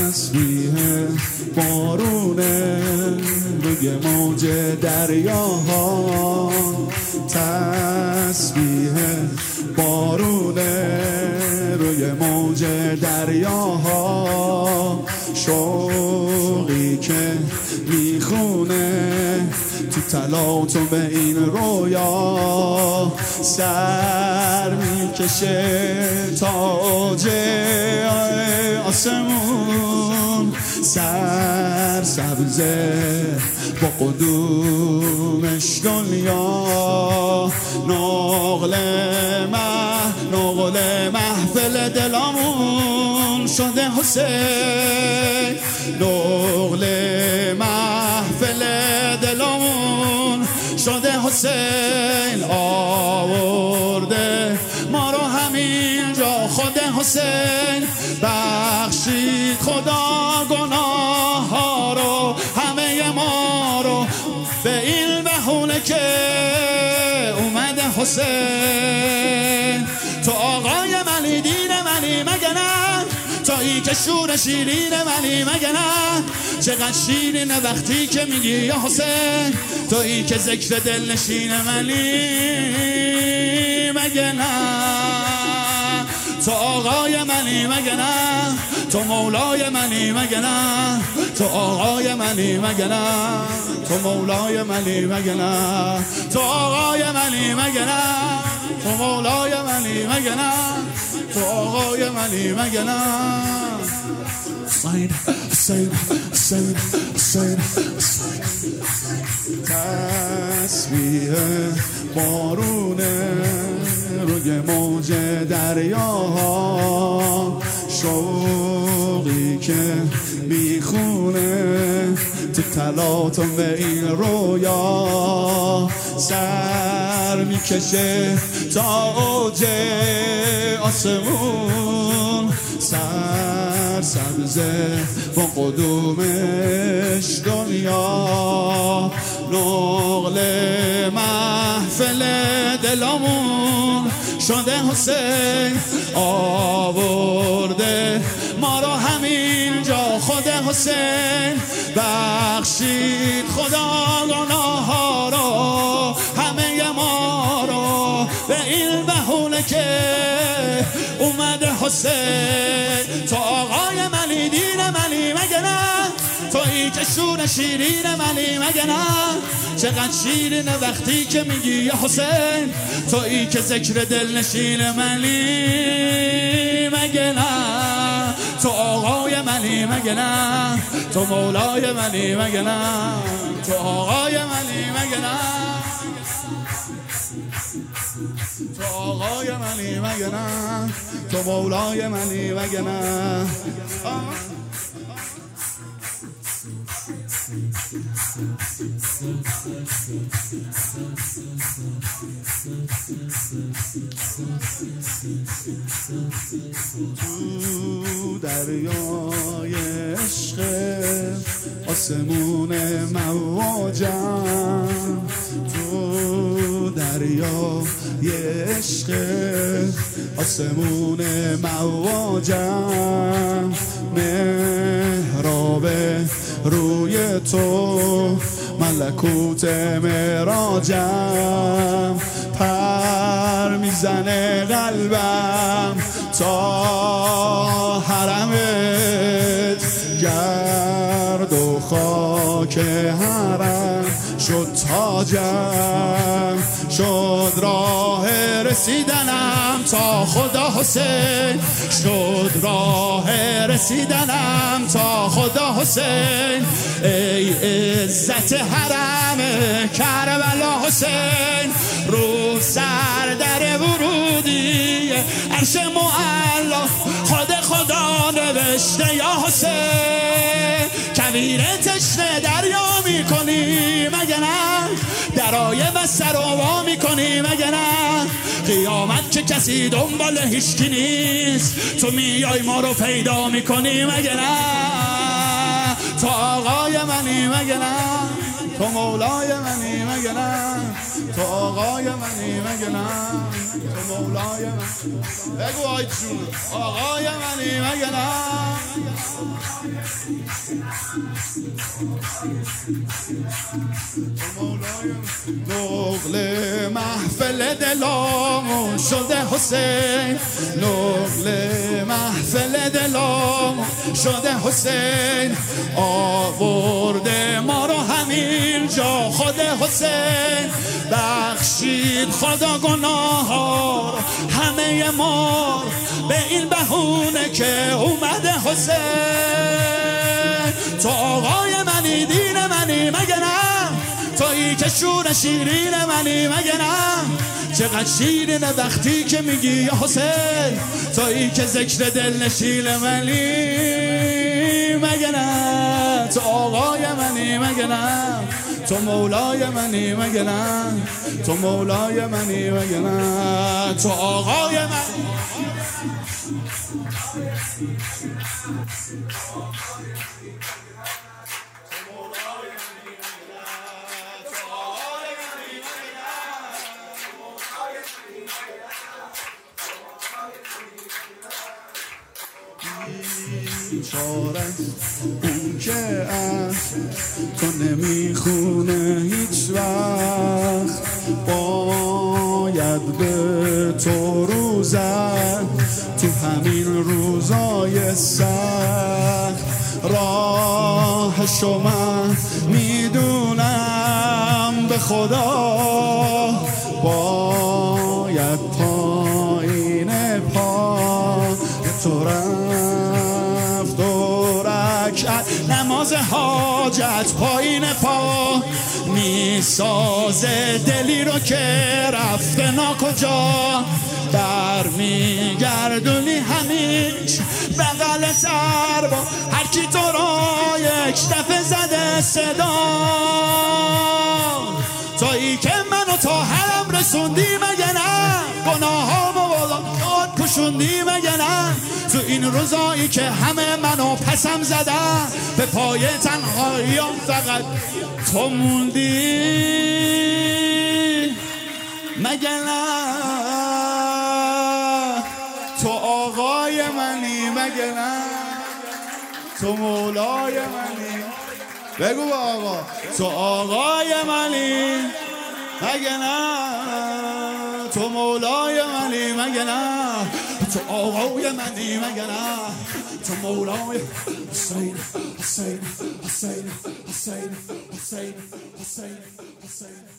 تسبیح بارونه روی موج دریاها، تسبیح بارونه روی موج دریاها، شوقی که میخونه تو تلاطم این رویا، سر میکشه تاج آسمون، سر سبزه با قدومش دنیا، نقل محفل دلامون شده حسین، نقل محفل دلامون شده حسین، آورده ما رو همینجا خود حسین، بخشید خدا گناه ها رو همه ما رو به این بهونه که اومده حسین، تو آقای منی دین منی مگه نه، تویی که شور شیرین منی مگه نه، چقدر شیرینه وقتی که میگی یا حسین، تویی که ذکر دل نشین منی مگه نه، تو آقای منی مگه نه، تو مولای منی مگه نه، تو آقای منی مگه نه، تو مولای منی مگه نه، تو آقای منی مگه نه، تو مولای منی مگه نه، تو آقای منی مگه نه. حسین حسین حسین حسین تسبیح بارونه روی موج دریاها، شوقی که میخونه تو تلاطم این رویا، سر میکشه تا اوج آسمون، سر سبزه با قدومش دنیا، نقل محفل دلامون شده حسین، آورده ما رو همینجا خود حسین، بخشید خدا گناه ها رو همه ما رو به این بهونه که اومده حسین، تو آقای منی دین منی مگه نه، تویی که شور شیرین منی مگه نه، چقدر شیرینه وقتی که میگی یا حسین، تویی که ذکر دل نشین منی مگه نه، تو آقای منی مگه نه، تو مولای منی مگه نه، تو آقای منی مگه نه، تو آقای منی مگه نه، تو مولای منی مگه نه. تو دریای عشق آسمون مواجم، تو دریای عشق آسمون مواجم، محراب روی تو ملکوت معراجم، پر میزنه قلبم تا حرمت، گرد و خاک حرم شد تاجم، شد راه رسیدنم تا خدا حسین، شد راه رسیدنم تا خدا حسین، ای عزت حرم کربلا حسین، رو سر در ورودی عرش معلا خدا نوشته یا حسین، کویر تشنه دریا میکنی مگه نه، درای بستر رو وا میکنی مگه نه، قیامت که کسی دنبال هیچکی نیست، تو میای ما رو پیدا میکنی مگه نه، تو آقای منی مگه نه، تو مولای منی مگه نه؟ تو آقای منی مگه نه؟ تو مولای منی. بگو آی جون آقای منی مگه نه؟ تو مولای نقل محفل دلامون شده حسین، نقل محفل دلامون شده حسین، آورده ما رو همین جا خود حسین، بخشید خدا گناه ها همه ما به این بهونه که اومده حسین. تو آقای منی دین منی مگه نه؟ تویی که شور شیرین منی مگه نه؟ چقدر شیرینه وقتی که میگی یا حسین، تویی که ذکر دل نشین منی مگه نه؟ تو آقای منی مگه نه؟ تو مولای منی مگه نه؟ تو مولای منی مگه نه؟ تو آقای منی. بیچاره اون که از تو نمیخونه هیچ وقت، باید به تو روزن تو همین روزای سخت، راهشو من میدونم به خدا، باید پایین پا تو رفت و رکعت نماز حاجت پایین پا میسازه دلی رو که رفته ناکجا، برمیگردونی همیش بغل سر با هر کی تو را یک دفعه زده صدا، تویی که منو تا حرم رسوندی مگه نه؟ گناهامو والا کشوندی مگه نه؟ تو این روزایی که همه منو پسم زدن، به پای تنهاییام فقط تو موندی مگه نه؟ تو آقای منی مگه نه؟ تو مولای منی. بگو آقا تو آقای منی مگه نه؟ تو مولای منی مگه نه؟ تو آقای منی مگه نه؟ تو مولای حسین حسین حسین حسین حسین حسین حسین